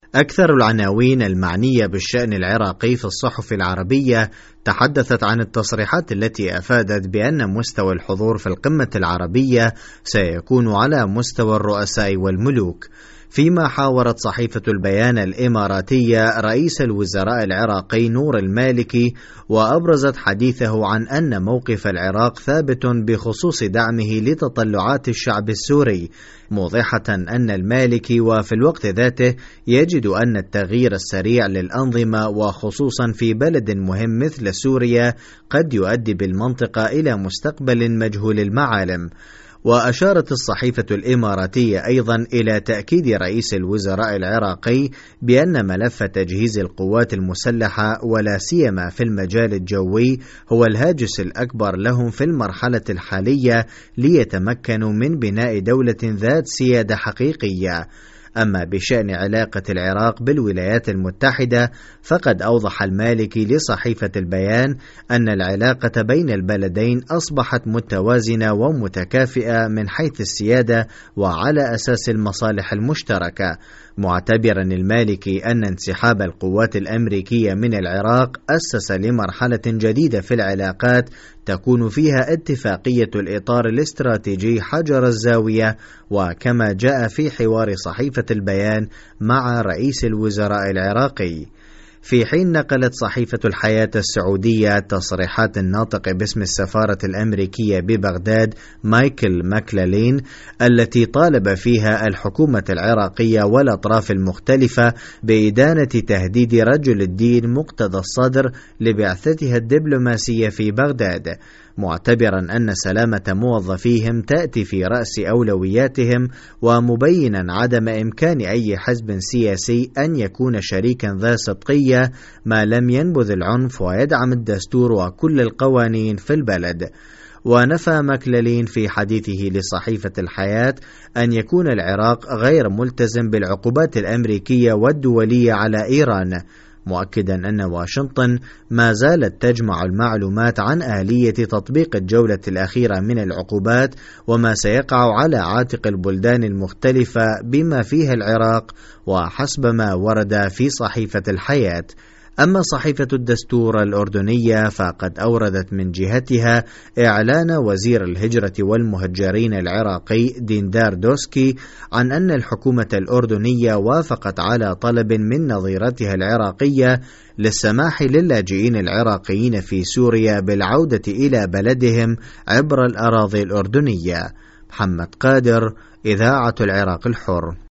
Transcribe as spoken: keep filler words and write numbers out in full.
أكثر العناوين المعنية بالشأن العراقي في الصحف العربية تحدثت عن التصريحات التي أفادت بأن مستوى الحضور في القمة العربية سيكون على مستوى الرؤساء والملوك، فيما حاورت صحيفة البيان الإماراتية رئيس الوزراء العراقي نور المالكي وأبرزت حديثه عن أن موقف العراق ثابت بخصوص دعمه لتطلعات الشعب السوري، موضحة أن المالكي وفي الوقت ذاته يجد أن التغيير السريع للأنظمة وخصوصا في بلد مهم مثل سوريا قد يؤدي بالمنطقة إلى مستقبل مجهول المعالم. وأشارت الصحيفة الإماراتية أيضا إلى تأكيد رئيس الوزراء العراقي بأن ملف تجهيز القوات المسلحة ولا سيما في المجال الجوي هو الهاجس الأكبر لهم في المرحلة الحالية ليتمكنوا من بناء دولة ذات سيادة حقيقية. أما بشأن علاقة العراق بالولايات المتحدة فقد أوضح المالكي لصحيفة البيان أن العلاقة بين البلدين أصبحت متوازنة ومتكافئة من حيث السيادة وعلى أساس المصالح المشتركة، معتبرا المالكي أن انسحاب القوات الأمريكية من العراق أسس لمرحلة جديدة في العلاقات تكون فيها اتفاقية الإطار الاستراتيجي حجر الزاوية، وكما جاء في حوار صحيفة البيان مع رئيس الوزراء العراقي. في حين نقلت صحيفة الحياة السعودية تصريحات الناطق باسم السفارة الأمريكية ببغداد مايكل ماكلالين التي طالب فيها الحكومة العراقية والأطراف المختلفة بإدانة تهديد رجل الدين مقتدى الصدر لبعثتها الدبلوماسية في بغداد، معتبرا أن سلامة موظفيهم تأتي في رأس أولوياتهم، ومبينا عدم إمكان أي حزب سياسي أن يكون شريكا ذا صدقية ما لم ينبذ العنف ويدعم الدستور وكل القوانين في البلد. ونفى ماكلالين في حديثه لصحيفة الحياة أن يكون العراق غير ملتزم بالعقوبات الأمريكية والدولية على إيران، مؤكدا أن واشنطن ما زالت تجمع المعلومات عن آلية تطبيق الجولة الأخيرة من العقوبات وما سيقع على عاتق البلدان المختلفة بما فيها العراق، وحسب ما ورد في صحيفة الحياة. أما صحيفة الدستور الأردنية فقد أوردت من جهتها إعلان وزير الهجرة والمهجرين العراقي ديندار دوسكي عن أن الحكومة الأردنية وافقت على طلب من نظيرتها العراقية للسماح للاجئين العراقيين في سوريا بالعودة إلى بلدهم عبر الأراضي الأردنية. محمد قادر، إذاعة العراق الحر.